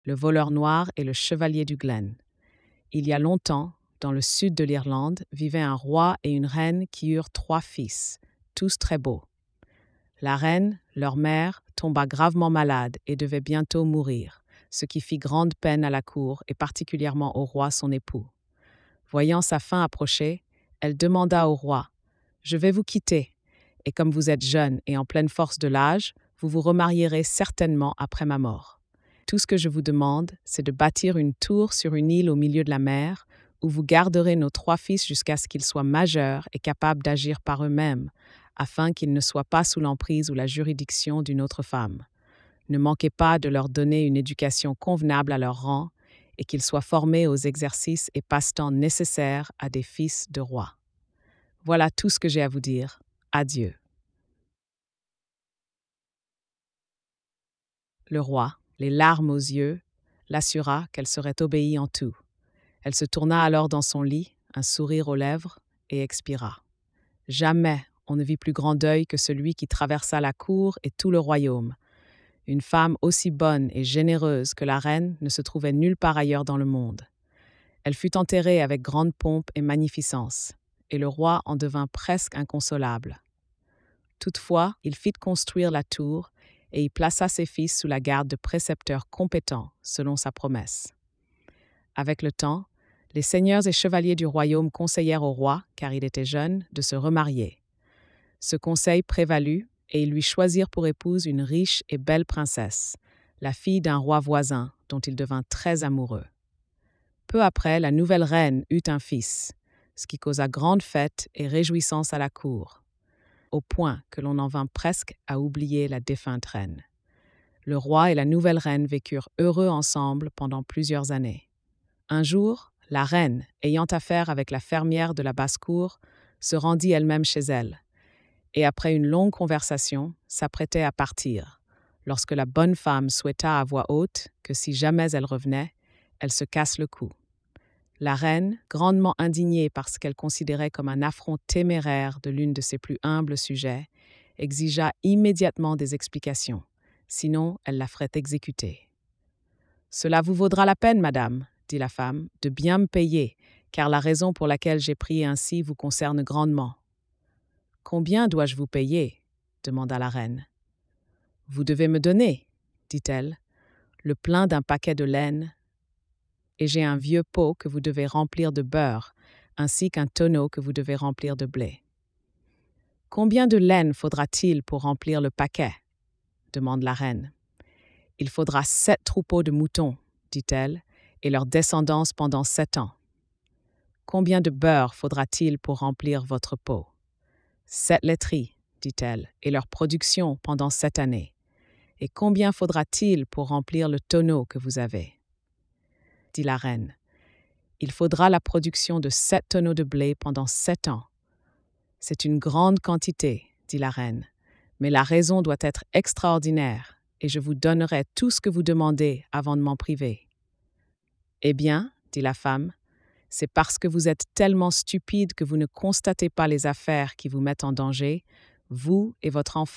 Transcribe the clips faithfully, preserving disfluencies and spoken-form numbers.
le voleur noir et le chevalier du Glen. Il y a longtemps, dans le sud de l'Irlande, vivaient un roi et une reine qui eurent trois fils, tous très beaux. La reine, leur mère, tomba gravement malade et devait bientôt mourir, ce qui fit grande peine à la cour et particulièrement au roi son époux. Voyant sa fin approcher, elle demanda au roi « Je vais vous quitter, et comme vous êtes jeune et en pleine force de l'âge, vous vous remarierez certainement après ma mort. Tout ce que je vous demande, c'est de bâtir une tour sur une île au milieu de la mer, où vous garderez nos trois fils jusqu'à ce qu'ils soient majeurs et capables d'agir par eux-mêmes, afin qu'ils ne soient pas sous l'emprise ou la juridiction d'une autre femme. Ne manquez pas de leur donner une éducation convenable à leur rang et qu'ils soient formés aux exercices et passe-temps nécessaires à des fils de rois. Voilà tout ce que j'ai à vous dire. Adieu. » Le roi, les larmes aux yeux, l'assura qu'elle serait obéie en tout. Elle se tourna alors dans son lit, un sourire aux lèvres, et expira. Jamais on ne vit plus grand deuil que celui qui traversa la cour et tout le royaume. Une femme aussi bonne et généreuse que la reine ne se trouvait nulle part ailleurs dans le monde. Elle fut enterrée avec grande pompe et magnificence, et le roi en devint presque inconsolable. Toutefois, il fit construire la tour et y plaça ses fils sous la garde de précepteurs compétents, selon sa promesse. Avec le temps, les seigneurs et chevaliers du royaume conseillèrent au roi, car il était jeune, de se remarier. Ce conseil prévalut, et ils lui choisirent pour épouse une riche et belle princesse, la fille d'un roi voisin, dont il devint très amoureux. Peu après, la nouvelle reine eut un fils, ce qui causa grande fête et réjouissance à la cour, au point que l'on en vint presque à oublier la défunte reine. Le roi et la nouvelle reine vécurent heureux ensemble pendant plusieurs années. Un jour, la reine, ayant affaire avec la fermière de la basse-cour, se rendit elle-même chez elle, et après une longue conversation, s'apprêtait à partir, lorsque la bonne femme souhaita à voix haute que si jamais elle revenait, elle se casse le cou. La reine, grandement indignée par ce qu'elle considérait comme un affront téméraire de l'une de ses plus humbles sujets, exigea immédiatement des explications, sinon elle la ferait exécuter. « Cela vous vaudra la peine, madame, » dit la femme, « de bien me payer, car la raison pour laquelle j'ai prié ainsi vous concerne grandement. »« Combien dois-je vous payer ?» demanda la reine. « Vous devez me donner, » dit-elle, « le plein d'un paquet de laine, et j'ai un vieux pot que vous devez remplir de beurre, ainsi qu'un tonneau que vous devez remplir de blé. »« Combien de laine faudra-t-il pour remplir le paquet ?» demande la reine. « Il faudra sept troupeaux de moutons, » dit-elle, « et leur descendance pendant sept ans. »« Combien de beurre faudra-t-il pour remplir votre pot ?»« Sept laiteries, » dit-elle, « et leur production pendant sept années. »« Et combien faudra-t-il pour remplir le tonneau que vous avez ?» dit la reine. « Il faudra la production de sept tonneaux de blé pendant sept ans. »« C'est une grande quantité, » dit la reine, « mais la raison doit être extraordinaire, et je vous donnerai tout ce que vous demandez avant de m'en priver. »« Eh bien, » dit la femme, « c'est parce que vous êtes tellement stupide que vous ne constatez pas les affaires qui vous mettent en danger, vous et votre enfant. »«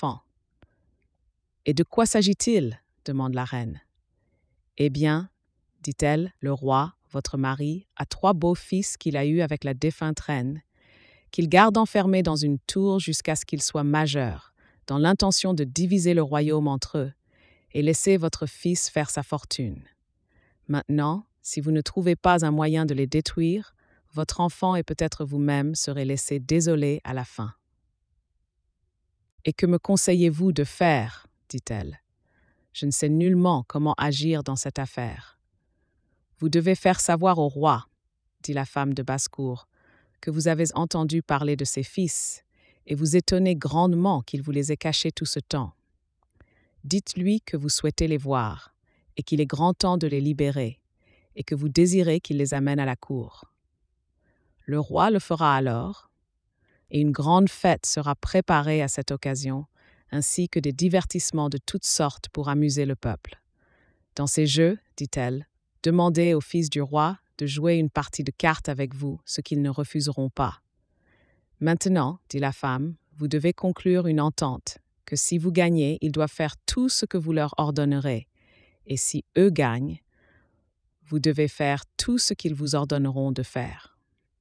Et de quoi s'agit-il ?» demande la reine. « Eh bien, dit-elle, le roi, votre mari, a trois beaux fils qu'il a eus avec la défunte reine, qu'il garde enfermés dans une tour jusqu'à ce qu'ils soient majeurs, dans l'intention de diviser le royaume entre eux, et laisser votre fils faire sa fortune. Maintenant, si vous ne trouvez pas un moyen de les détruire, votre enfant et peut-être vous-même serez laissés désolés à la fin. »« Et que me conseillez-vous de faire ?» dit-elle. « Je ne sais nullement comment agir dans cette affaire. » « Vous devez faire savoir au roi, » dit la femme de basse-cour, « que vous avez entendu parler de ses fils, et vous étonnez grandement qu'il vous les ait cachés tout ce temps. Dites-lui que vous souhaitez les voir, et qu'il est grand temps de les libérer, et que vous désirez qu'il les amène à la cour. Le roi le fera alors, et une grande fête sera préparée à cette occasion, ainsi que des divertissements de toutes sortes pour amuser le peuple. Dans ces jeux, dit-elle, demandez aux fils du roi de jouer une partie de cartes avec vous, ce qu'ils ne refuseront pas. Maintenant, dit la femme, vous devez conclure une entente, que si vous gagnez, ils doivent faire tout ce que vous leur ordonnerez, et si eux gagnent, vous devez faire tout ce qu'ils vous ordonneront de faire.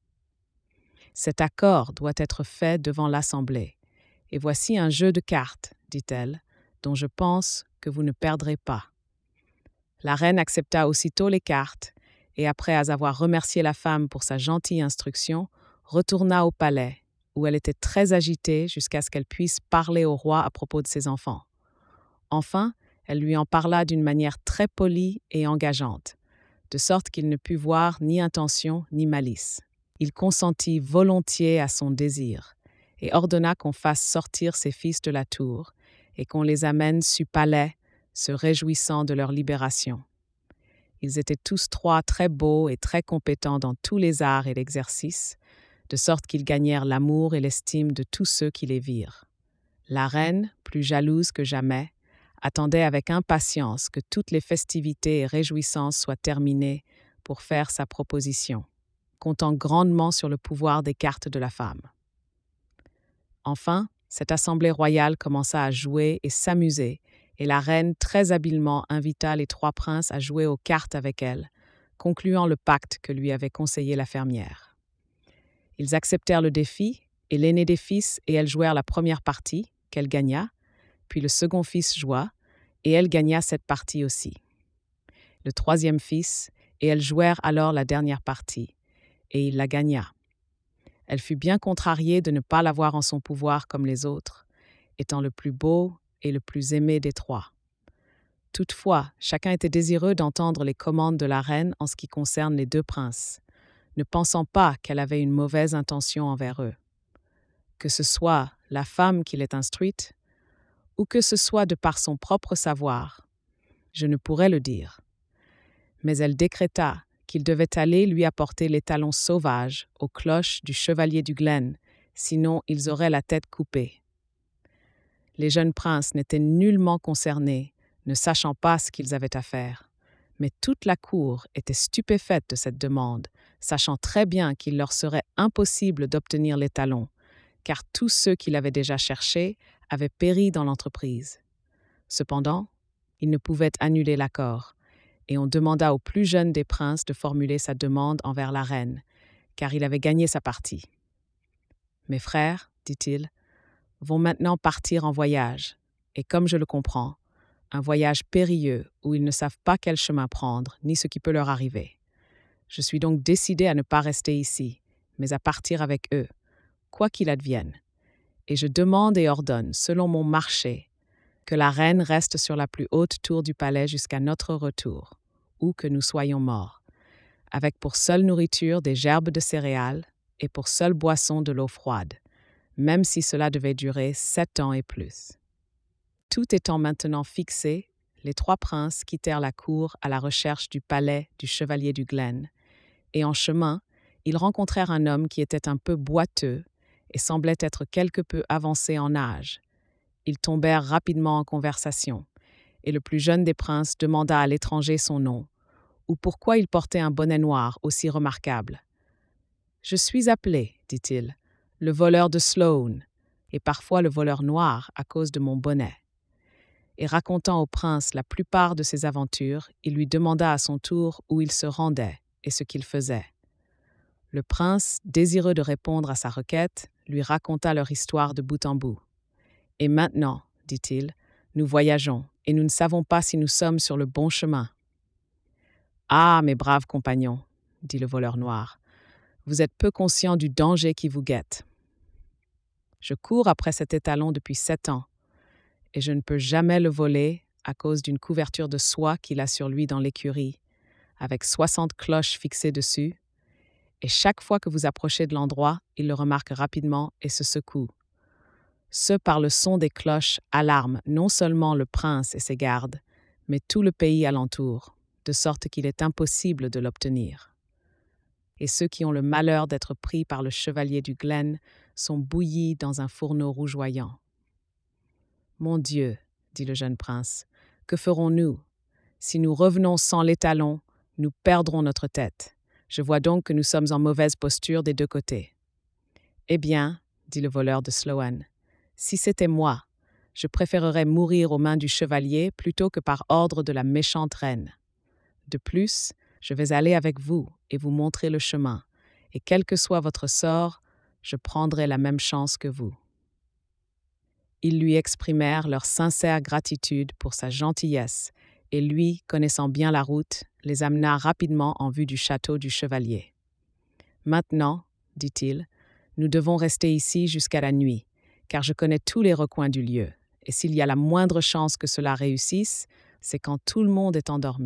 Cet accord doit être fait devant l'Assemblée. Et voici un jeu de cartes, dit-elle, dont je pense que vous ne perdrez pas. La reine accepta aussitôt les cartes, et après avoir remercié la femme pour sa gentille instruction, retourna au palais, où elle était très agitée jusqu'à ce qu'elle puisse parler au roi à propos de ses enfants. Enfin, elle lui en parla d'une manière très polie et engageante, de sorte qu'il ne put voir ni intention ni malice. Il consentit volontiers à son désir, et ordonna qu'on fasse sortir ses fils de la tour, et qu'on les amène su palais, se réjouissant de leur libération. Ils étaient tous trois très beaux et très compétents dans tous les arts et l'exercice, de sorte qu'ils gagnèrent l'amour et l'estime de tous ceux qui les virent. La reine, plus jalouse que jamais, attendait avec impatience que toutes les festivités et réjouissances soient terminées pour faire sa proposition, comptant grandement sur le pouvoir des cartes de la femme. Enfin, cette assemblée royale commença à jouer et s'amuser, et la reine très habilement invita les trois princes à jouer aux cartes avec elle, concluant le pacte que lui avait conseillé la fermière. Ils acceptèrent le défi, et l'aîné des fils et elle jouèrent la première partie, qu'elle gagna, puis le second fils joua, et elle gagna cette partie aussi. Le troisième fils et elle jouèrent alors la dernière partie, et il la gagna. Elle fut bien contrariée de ne pas l'avoir en son pouvoir comme les autres, étant le plus beau et le plus aimé des trois. Toutefois, chacun était désireux d'entendre les commandes de la reine en ce qui concerne les deux princes, ne pensant pas qu'elle avait une mauvaise intention envers eux. Que ce soit la femme qui l'ait instruite, ou que ce soit de par son propre savoir, je ne pourrais le dire. Mais elle décréta qu'il devait aller lui apporter les talons sauvages aux cloches du chevalier du Glen, sinon ils auraient la tête coupée. Les jeunes princes n'étaient nullement concernés, ne sachant pas ce qu'ils avaient à faire. Mais toute la cour était stupéfaite de cette demande, sachant très bien qu'il leur serait impossible d'obtenir les talons, car tous ceux qui l'avaient déjà cherché avaient péri dans l'entreprise. Cependant, ils ne pouvaient annuler l'accord, et on demanda au plus jeune des princes de formuler sa demande envers la reine, car il avait gagné sa partie. « Mes frères, dit-il, vont maintenant partir en voyage, et comme je le comprends, un voyage périlleux où ils ne savent pas quel chemin prendre, ni ce qui peut leur arriver. Je suis donc décidé à ne pas rester ici, mais à partir avec eux, quoi qu'il advienne. Et je demande et ordonne, selon mon marché, que la reine reste sur la plus haute tour du palais jusqu'à notre retour, ou que nous soyons morts, avec pour seule nourriture des gerbes de céréales et pour seule boisson de l'eau froide, même si cela devait durer sept ans et plus. » Tout étant maintenant fixé, les trois princes quittèrent la cour à la recherche du palais du chevalier du Glen, et en chemin, ils rencontrèrent un homme qui était un peu boiteux et semblait être quelque peu avancé en âge. Ils tombèrent rapidement en conversation, et le plus jeune des princes demanda à l'étranger son nom, ou pourquoi il portait un bonnet noir aussi remarquable. « Je suis appelé, dit-il, le voleur de Sloane, et parfois le voleur noir à cause de mon bonnet. » Et racontant au prince la plupart de ses aventures, il lui demanda à son tour où il se rendait et ce qu'il faisait. Le prince, désireux de répondre à sa requête, lui raconta leur histoire de bout en bout. « Et maintenant, dit-il, nous voyageons, et nous ne savons pas si nous sommes sur le bon chemin. »« Ah, mes braves compagnons, dit le voleur noir, vous êtes peu conscients du danger qui vous guette. Je cours après cet étalon depuis sept ans, et je ne peux jamais le voler à cause d'une couverture de soie qu'il a sur lui dans l'écurie, avec soixante cloches fixées dessus, et chaque fois que vous approchez de l'endroit, il le remarque rapidement et se secoue. Ce par le son des cloches alarme non seulement le prince et ses gardes, mais tout le pays alentour, de sorte qu'il est impossible de l'obtenir. Et ceux qui ont le malheur d'être pris par le chevalier du Glen sont bouillis dans un fourneau rougeoyant. Mon Dieu, dit le jeune prince, que ferons-nous? Si nous revenons sans l'étalon, nous perdrons notre tête. Je vois donc que nous sommes en mauvaise posture des deux côtés. Eh bien, dit le voleur de Sloane, si c'était moi, je préférerais mourir aux mains du chevalier plutôt que par ordre de la méchante reine. De plus, Je vais aller avec vous et vous montrer le chemin, et quel que soit votre sort, je prendrai la même chance que vous. » Ils lui exprimèrent leur sincère gratitude pour sa gentillesse, et lui, connaissant bien la route, les amena rapidement en vue du château du chevalier. « Maintenant, dit-il, nous devons rester ici jusqu'à la nuit, car je connais tous les recoins du lieu, et s'il y a la moindre chance que cela réussisse, c'est quand tout le monde est endormi. »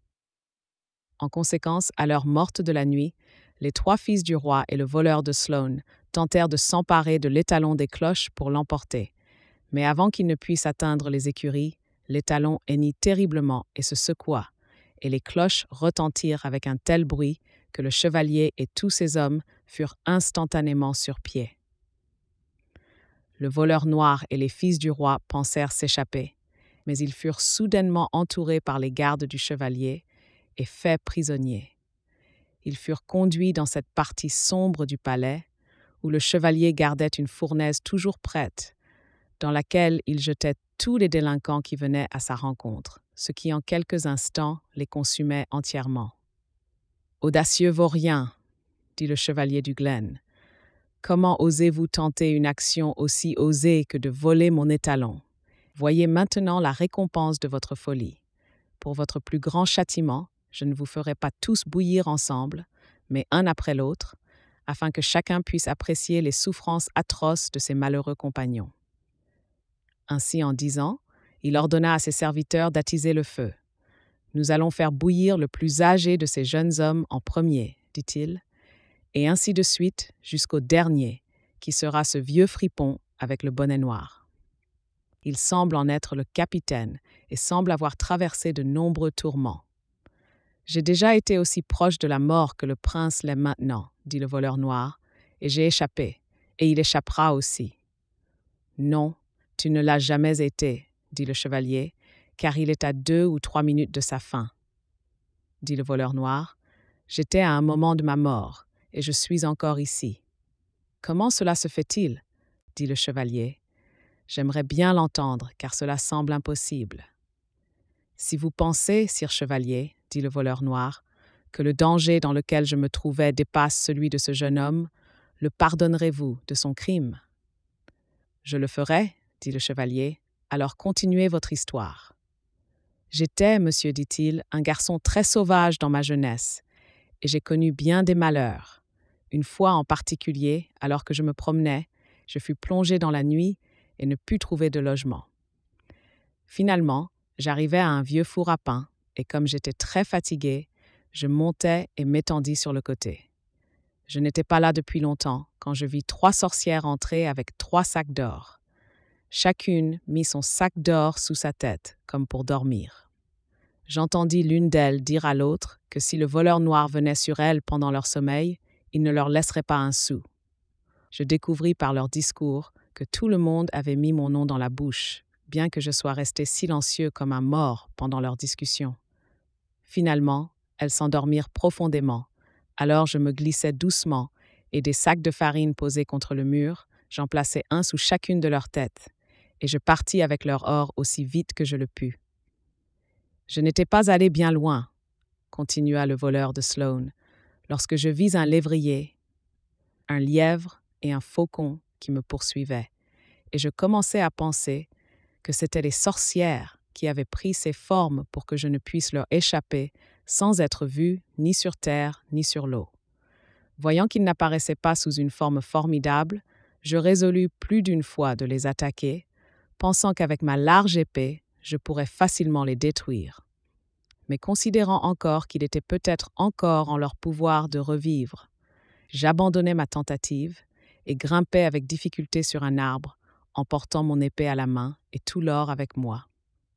En conséquence, à l'heure morte de la nuit, les trois fils du roi et le voleur de Sloane tentèrent de s'emparer de l'étalon des cloches pour l'emporter. Mais avant qu'il ne puisse atteindre les écuries, l'étalon hennit terriblement et se secoua, et les cloches retentirent avec un tel bruit que le chevalier et tous ses hommes furent instantanément sur pied. Le voleur noir et les fils du roi pensèrent s'échapper, mais ils furent soudainement entourés par les gardes du chevalier et faits prisonniers. Ils furent conduits dans cette partie sombre du palais, où le chevalier gardait une fournaise toujours prête, dans laquelle il jetait tous les délinquants qui venaient à sa rencontre, ce qui en quelques instants les consumait entièrement. « Audacieux vaurien, dit le chevalier du Glen, comment osez-vous tenter une action aussi osée que de voler mon étalon? Voyez maintenant la récompense de votre folie. Pour votre plus grand châtiment, je ne vous ferai pas tous bouillir ensemble, mais un après l'autre, afin que chacun puisse apprécier les souffrances atroces de ses malheureux compagnons. » Ainsi, en disant, il ordonna à ses serviteurs d'attiser le feu. « Nous allons faire bouillir le plus âgé de ces jeunes hommes en premier, dit-il, et ainsi de suite jusqu'au dernier, qui sera ce vieux fripon avec le bonnet noir. Il semble en être le capitaine et semble avoir traversé de nombreux tourments. J'ai déjà été aussi proche de la mort que le prince l'est maintenant, dit le voleur noir, et j'ai échappé, et il échappera aussi. Non, tu ne l'as jamais été, dit le chevalier, car il est à deux ou trois minutes de sa fin. Dit le voleur noir, j'étais à un moment de ma mort, et je suis encore ici. Comment cela se fait-il? Dit le chevalier. J'aimerais bien l'entendre, car cela semble impossible. Si vous pensez, sire chevalier, dit le voleur noir, que le danger dans lequel je me trouvais dépasse celui de ce jeune homme, le pardonnerez-vous de son crime? Je le ferai, dit le chevalier, alors continuez votre histoire. J'étais, monsieur, dit-il, un garçon très sauvage dans ma jeunesse, et j'ai connu bien des malheurs. Une fois en particulier, alors que je me promenais, je fus plongé dans la nuit et ne pus trouver de logement. Finalement, j'arrivai à un vieux four à pain, et comme j'étais très fatigué, je montai et m'étendis sur le côté. Je n'étais pas là depuis longtemps, quand je vis trois sorcières entrer avec trois sacs d'or. Chacune mit son sac d'or sous sa tête, comme pour dormir. J'entendis l'une d'elles dire à l'autre que si le voleur noir venait sur elles pendant leur sommeil, il ne leur laisserait pas un sou. Je découvris par leur discours que tout le monde avait mis mon nom dans la bouche, bien que je sois resté silencieux comme un mort pendant leur discussion. Finalement, elles s'endormirent profondément. Alors je me glissai doucement, et des sacs de farine posés contre le mur, j'en plaçai un sous chacune de leurs têtes, et je partis avec leur or aussi vite que je le pus. Je n'étais pas allé bien loin, continua le voleur de Sloane, lorsque je vis un lévrier, un lièvre et un faucon qui me poursuivaient, et je commençai à penser que c'étaient les sorcières qui avaient pris ces formes pour que je ne puisse leur échapper sans être vu ni sur terre ni sur l'eau. Voyant qu'ils n'apparaissaient pas sous une forme formidable, je résolus plus d'une fois de les attaquer, pensant qu'avec ma large épée, je pourrais facilement les détruire. Mais considérant encore qu'il était peut-être encore en leur pouvoir de revivre, j'abandonnai ma tentative et grimpai avec difficulté sur un arbre, en portant mon épée à la main et tout l'or avec moi.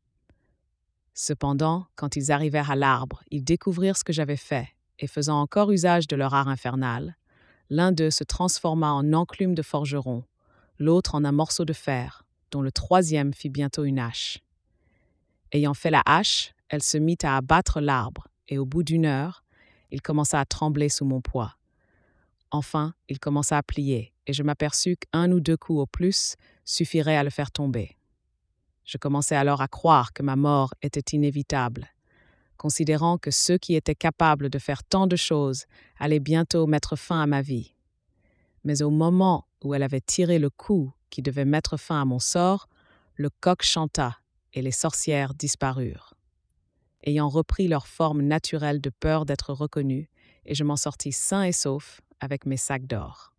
Cependant, quand ils arrivèrent à l'arbre, ils découvrirent ce que j'avais fait, et faisant encore usage de leur art infernal, l'un d'eux se transforma en enclume de forgeron, l'autre en un morceau de fer, dont le troisième fit bientôt une hache. Ayant fait la hache, elle se mit à abattre l'arbre, et au bout d'une heure, il commença à trembler sous mon poids. Enfin, il commença à plier, et je m'aperçus qu'un ou deux coups au plus suffiraient à le faire tomber. Je commençai alors à croire que ma mort était inévitable. considérant que ceux qui étaient capables de faire tant de choses allaient bientôt mettre fin à ma vie. Mais au moment où elle avait tiré le coup qui devait mettre fin à mon sort, le coq chanta et les sorcières disparurent, ayant repris leur forme naturelle de peur d'être reconnues, et je m'en sortis sain et sauf avec mes sacs d'or.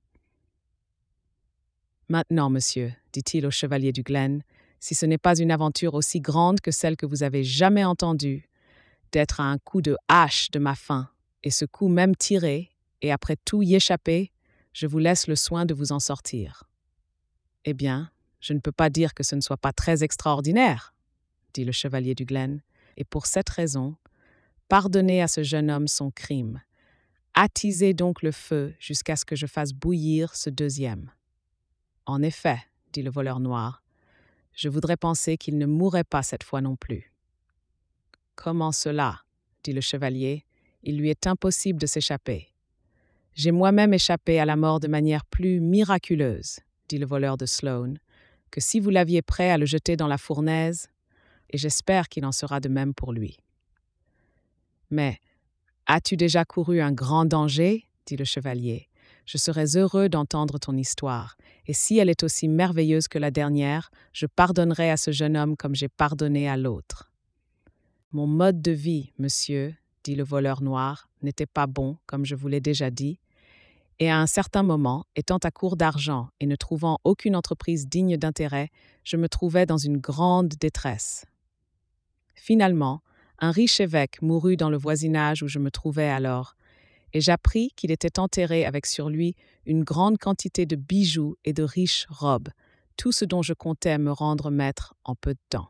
Maintenant, monsieur, dit-il au chevalier du Glen, si ce n'est pas une aventure aussi grande que celle que vous avez jamais entendue, d'être à un coup de hache de ma faim, et ce coup même tiré, et après tout y échapper, je vous laisse le soin de vous en sortir. Eh bien, je ne peux pas dire que ce ne soit pas très extraordinaire, dit le chevalier du Glen, et pour cette raison, pardonnez à ce jeune homme son crime. Attisez donc le feu jusqu'à ce que je fasse bouillir ce deuxième. En effet, dit le voleur noir, je voudrais penser qu'il ne mourrait pas cette fois non plus. Comment cela, dit le chevalier, il lui est impossible de s'échapper. J'ai moi-même échappé à la mort de manière plus miraculeuse, dit le voleur de Sloane, que si vous l'aviez prêt à le jeter dans la fournaise, et j'espère qu'il en sera de même pour lui. Mais as-tu déjà couru un grand danger, dit le chevalier. Je serais heureux d'entendre ton histoire, et si elle est aussi merveilleuse que la dernière, je pardonnerai à ce jeune homme comme j'ai pardonné à l'autre. Mon mode de vie, monsieur, dit le voleur noir, n'était pas bon, comme je vous l'ai déjà dit, et à un certain moment, étant à court d'argent et ne trouvant aucune entreprise digne d'intérêt, je me trouvais dans une grande détresse. Finalement, un riche évêque mourut dans le voisinage où je me trouvais alors, et j'appris qu'il était enterré avec sur lui une grande quantité de bijoux et de riches robes, tout ce dont je comptais me rendre maître en peu de temps.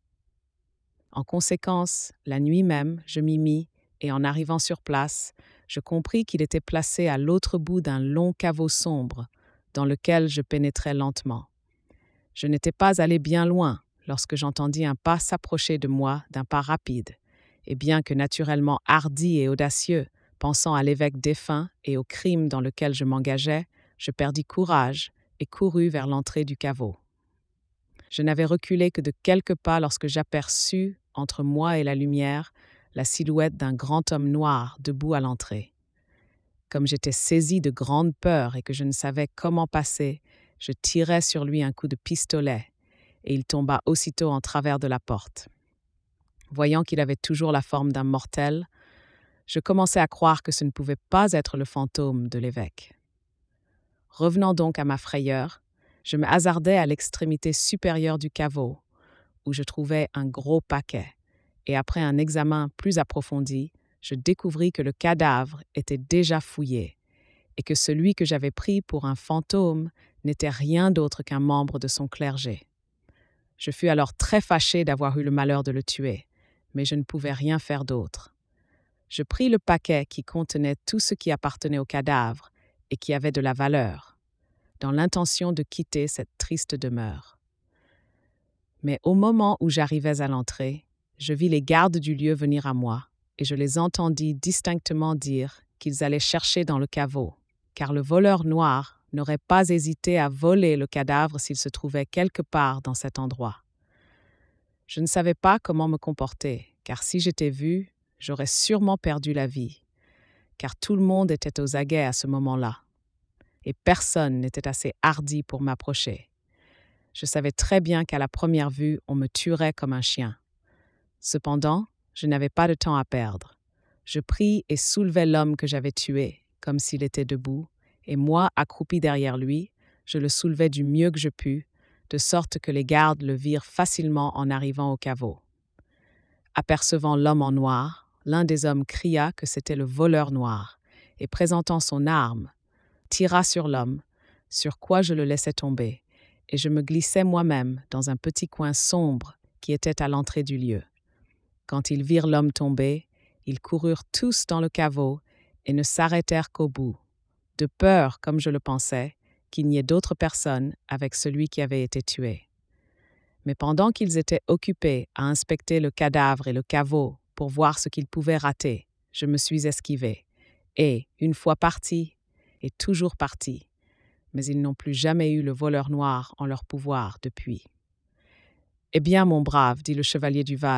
En conséquence, la nuit même, je m'y mis, et en arrivant sur place, je compris qu'il était placé à l'autre bout d'un long caveau sombre, dans lequel je pénétrais lentement. Je n'étais pas allé bien loin lorsque j'entendis un pas s'approcher de moi d'un pas rapide, et bien que naturellement hardi et audacieux, pensant à l'évêque défunt et au crime dans lequel je m'engageais, je perdis courage et courus vers l'entrée du caveau. Je n'avais reculé que de quelques pas lorsque j'aperçus, entre moi et la lumière, la silhouette d'un grand homme noir debout à l'entrée. Comme j'étais saisi de grande peur et que je ne savais comment passer, je tirai sur lui un coup de pistolet, et il tomba aussitôt en travers de la porte. Voyant qu'il avait toujours la forme d'un mortel, je commençai à croire que ce ne pouvait pas être le fantôme de l'évêque. Revenant donc à ma frayeur, je me hasardai à l'extrémité supérieure du caveau, où je trouvai un gros paquet, et après un examen plus approfondi, je découvris que le cadavre était déjà fouillé, et que celui que j'avais pris pour un fantôme n'était rien d'autre qu'un membre de son clergé. Je fus alors très fâché d'avoir eu le malheur de le tuer, mais je ne pouvais rien faire d'autre. Je pris le paquet qui contenait tout ce qui appartenait au cadavre et qui avait de la valeur, dans l'intention de quitter cette triste demeure. Mais au moment où j'arrivais à l'entrée, je vis les gardes du lieu venir à moi, et je les entendis distinctement dire qu'ils allaient chercher dans le caveau, car le voleur noir n'aurait pas hésité à voler le cadavre s'il se trouvait quelque part dans cet endroit. Je ne savais pas comment me comporter, car si j'étais vu, j'aurais sûrement perdu la vie, car tout le monde était aux aguets à ce moment-là, et personne n'était assez hardi pour m'approcher. Je savais très bien qu'à la première vue, on me tuerait comme un chien. Cependant, je n'avais pas de temps à perdre. Je pris et soulevai l'homme que j'avais tué, comme s'il était debout, et moi, accroupi derrière lui, je le soulevai du mieux que je pus, de sorte que les gardes le virent facilement en arrivant au caveau. Apercevant l'homme en noir, l'un des hommes cria que c'était le voleur noir, et présentant son arme, tira sur l'homme, sur quoi je le laissai tomber, et je me glissai moi-même dans un petit coin sombre qui était à l'entrée du lieu. Quand ils virent l'homme tomber, ils coururent tous dans le caveau et ne s'arrêtèrent qu'au bout, de peur, comme je le pensais, qu'il n'y ait d'autres personnes avec celui qui avait été tué. Mais pendant qu'ils étaient occupés à inspecter le cadavre et le caveau pour voir ce qu'ils pouvaient rater, je me suis esquivé, et, une fois parti, et toujours parti, mais ils n'ont plus jamais eu le voleur noir en leur pouvoir depuis. « Eh bien, mon brave, dit le chevalier du Val,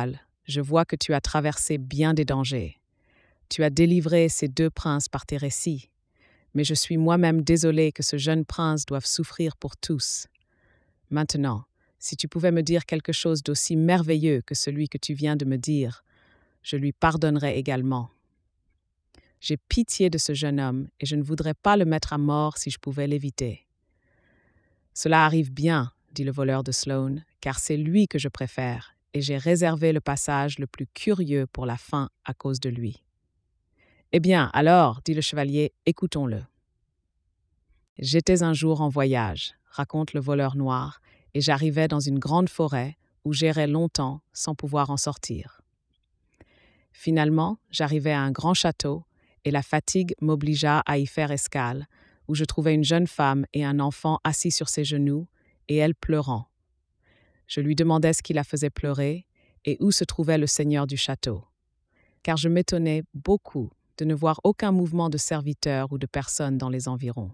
Je vois que tu as traversé bien des dangers. Tu as délivré ces deux princes par tes récits. Mais je suis moi-même désolée que ce jeune prince doive souffrir pour tous. Maintenant, si tu pouvais me dire quelque chose d'aussi merveilleux que celui que tu viens de me dire, je lui pardonnerais également. J'ai pitié de ce jeune homme et je ne voudrais pas le mettre à mort si je pouvais l'éviter. Cela arrive bien, dit le voleur de Sloane, car c'est lui que je préfère, et j'ai réservé le passage le plus curieux pour la fin à cause de lui. Eh bien, alors, dit le chevalier, écoutons-le. J'étais un jour en voyage, raconte le voleur noir, et j'arrivais dans une grande forêt où j'errais longtemps sans pouvoir en sortir. Finalement, j'arrivai à un grand château, et la fatigue m'obligea à y faire escale, où je trouvai une jeune femme et un enfant assis sur ses genoux, et elle pleurant. Je lui demandai ce qui la faisait pleurer, et où se trouvait le seigneur du château, car je m'étonnais beaucoup de ne voir aucun mouvement de serviteur ou de personne dans les environs.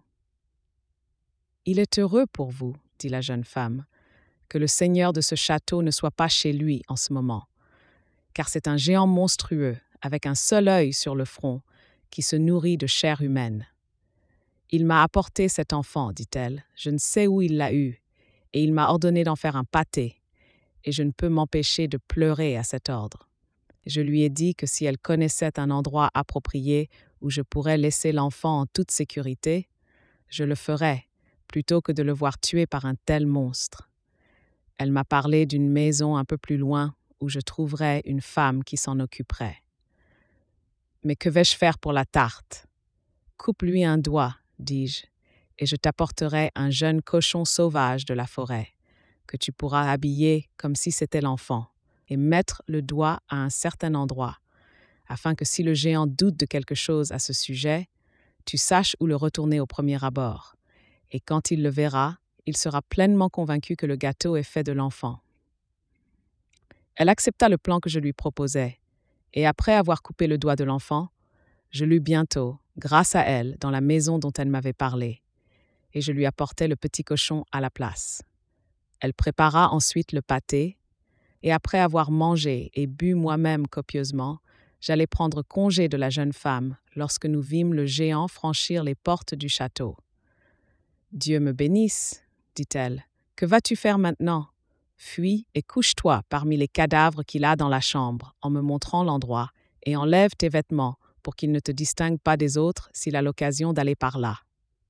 « Il est heureux pour vous, dit la jeune femme, que le seigneur de ce château ne soit pas chez lui en ce moment, car c'est un géant monstrueux, avec un seul œil sur le front, qui se nourrit de chair humaine. Il m'a apporté cet enfant, dit-elle, je ne sais où il l'a eu, et il m'a ordonné d'en faire un pâté, et je ne peux m'empêcher de pleurer à cet ordre. Je lui ai dit que si elle connaissait un endroit approprié où je pourrais laisser l'enfant en toute sécurité, je le ferais, plutôt que de le voir tué par un tel monstre. Elle m'a parlé d'une maison un peu plus loin où je trouverais une femme qui s'en occuperait. Mais que vais-je faire pour la tarte? Coupe-lui un doigt, dis-je, et je t'apporterai un jeune cochon sauvage de la forêt, que tu pourras habiller comme si c'était l'enfant, et mettre le doigt à un certain endroit, afin que si le géant doute de quelque chose à ce sujet, tu saches où le retourner au premier abord, et quand il le verra, il sera pleinement convaincu que le gâteau est fait de l'enfant. » Elle accepta le plan que je lui proposais, et après avoir coupé le doigt de l'enfant, je l'eus bientôt, grâce à elle, dans la maison dont elle m'avait parlé, et je lui apportai le petit cochon à la place. Elle prépara ensuite le pâté, et après avoir mangé et bu moi-même copieusement, j'allai prendre congé de la jeune femme lorsque nous vîmes le géant franchir les portes du château. « Dieu me bénisse, dit-elle. Que vas-tu faire maintenant? Fuis et couche-toi parmi les cadavres qu'il a dans la chambre, en me montrant l'endroit, et enlève tes vêtements pour qu'ils ne te distinguent pas des autres s'il a l'occasion d'aller par là. »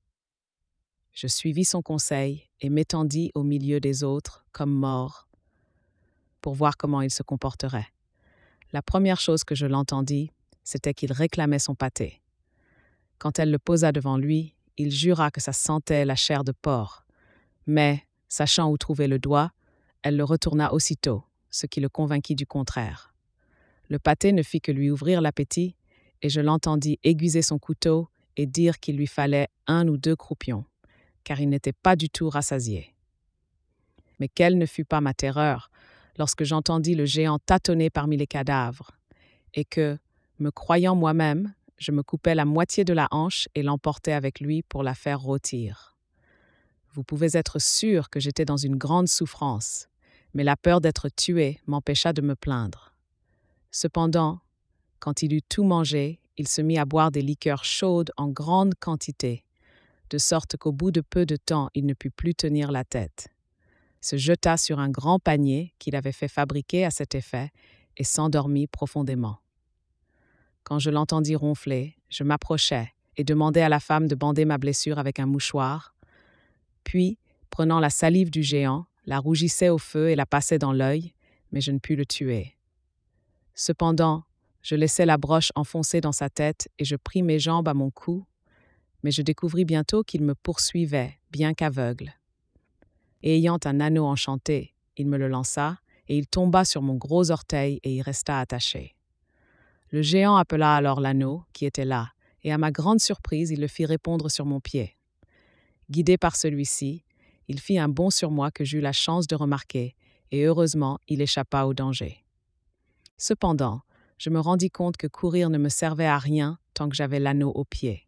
Je suivis son conseil et m'étendis au milieu des autres, comme mort, pour voir comment il se comporterait. La première chose que je l'entendis, c'était qu'il réclamait son pâté. Quand elle le posa devant lui, il jura que ça sentait la chair de porc, mais, sachant où trouver le doigt, elle le retourna aussitôt, ce qui le convainquit du contraire. Le pâté ne fit que lui ouvrir l'appétit, et je l'entendis aiguiser son couteau et dire qu'il lui fallait un ou deux croupions, car il n'était pas du tout rassasié. Mais quelle ne fut pas ma terreur lorsque j'entendis le géant tâtonner parmi les cadavres, et que, me croyant moi-même, je me coupais la moitié de la hanche et l'emportais avec lui pour la faire rôtir. Vous pouvez être sûr que j'étais dans une grande souffrance, mais la peur d'être tué m'empêcha de me plaindre. Cependant, quand il eut tout mangé, il se mit à boire des liqueurs chaudes en grande quantité, de sorte qu'au bout de peu de temps, il ne put plus tenir la tête. Se jeta sur un grand panier qu'il avait fait fabriquer à cet effet et s'endormit profondément. Quand je l'entendis ronfler, je m'approchai et demandai à la femme de bander ma blessure avec un mouchoir, puis, prenant la salive du géant, la rougissais au feu et la passais dans l'œil, mais je ne pus le tuer. Cependant, je laissai la broche enfoncée dans sa tête et je pris mes jambes à mon cou, mais je découvris bientôt qu'il me poursuivait, bien qu'aveugle. Et ayant un anneau enchanté, il me le lança, et il tomba sur mon gros orteil et y resta attaché. Le géant appela alors l'anneau, qui était là, et à ma grande surprise, il le fit répondre sur mon pied. Guidé par celui-ci, il fit un bond sur moi que j'eus la chance de remarquer, et heureusement, il échappa au danger. Cependant, je me rendis compte que courir ne me servait à rien tant que j'avais l'anneau au pied.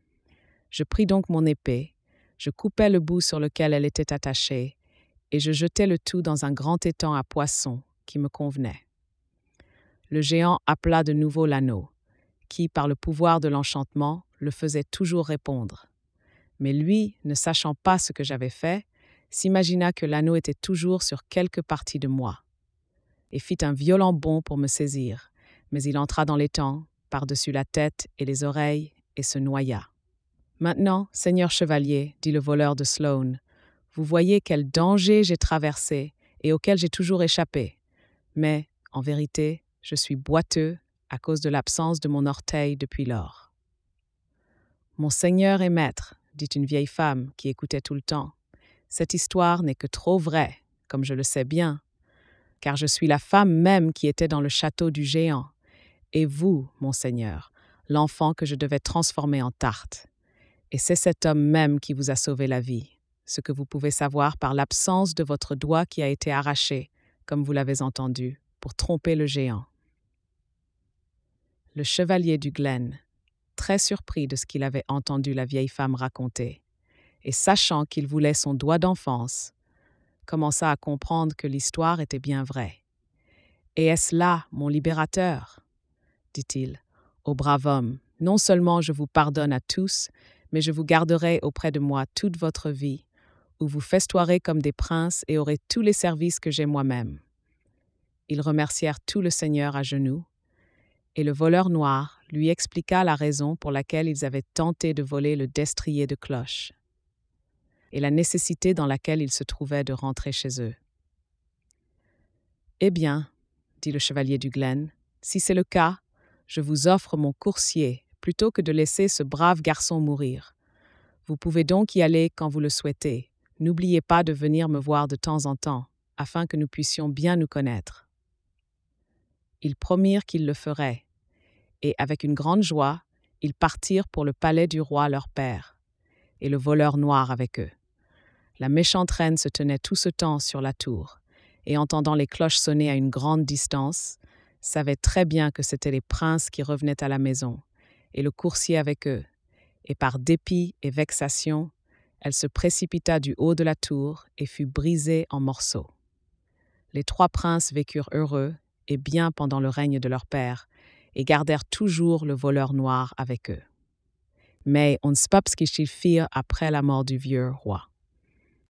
Je pris donc mon épée, je coupai le bout sur lequel elle était attachée, et je jetai le tout dans un grand étang à poissons qui me convenait. Le géant appela de nouveau l'anneau, qui, par le pouvoir de l'enchantement, le faisait toujours répondre. Mais lui, ne sachant pas ce que j'avais fait, s'imagina que l'anneau était toujours sur quelque partie de moi, et fit un violent bond pour me saisir, mais il entra dans l'étang, par-dessus la tête et les oreilles, et se noya. « Maintenant, Seigneur chevalier, dit le voleur de Sloane, vous voyez quel danger j'ai traversé et auquel j'ai toujours échappé. Mais, en vérité, je suis boiteux à cause de l'absence de mon orteil depuis lors. »« Mon Seigneur et maître, dit une vieille femme qui écoutait tout le temps, cette histoire n'est que trop vraie, comme je le sais bien, car je suis la femme même qui était dans le château du géant, et vous, mon Seigneur, l'enfant que je devais transformer en tarte. Et c'est cet homme même qui vous a sauvé la vie, ce que vous pouvez savoir par l'absence de votre doigt qui a été arraché, comme vous l'avez entendu, pour tromper le géant. » Le chevalier du Glen, très surpris de ce qu'il avait entendu la vieille femme raconter, et sachant qu'il voulait son doigt d'enfance, commença à comprendre que l'histoire était bien vraie. « Et est-ce là mon libérateur ?» dit-il au brave homme. « Non seulement je vous pardonne à tous, mais je vous garderai auprès de moi toute votre vie, où vous festoierez comme des princes et aurez tous les services que j'ai moi-même. » Ils remercièrent tout le Seigneur à genoux, et le voleur noir lui expliqua la raison pour laquelle ils avaient tenté de voler le destrier de cloche, et la nécessité dans laquelle ils se trouvaient de rentrer chez eux. « Eh bien, dit le chevalier du Glen, si c'est le cas, je vous offre mon coursier plutôt que de laisser ce brave garçon mourir. Vous pouvez donc y aller quand vous le souhaitez. N'oubliez pas de venir me voir de temps en temps, afin que nous puissions bien nous connaître. » Ils promirent qu'ils le feraient, et avec une grande joie, ils partirent pour le palais du roi leur père, et le voleur noir avec eux. La méchante reine se tenait tout ce temps sur la tour, et entendant les cloches sonner à une grande distance, savait très bien que c'étaient les princes qui revenaient à la maison, et le coursier avec eux, et par dépit et vexation, elle se précipita du haut de la tour et fut brisée en morceaux. Les trois princes vécurent heureux et bien pendant le règne de leur père, et gardèrent toujours le voleur noir avec eux. Mais on ne sait pas ce qu'ils firent après la mort du vieux roi.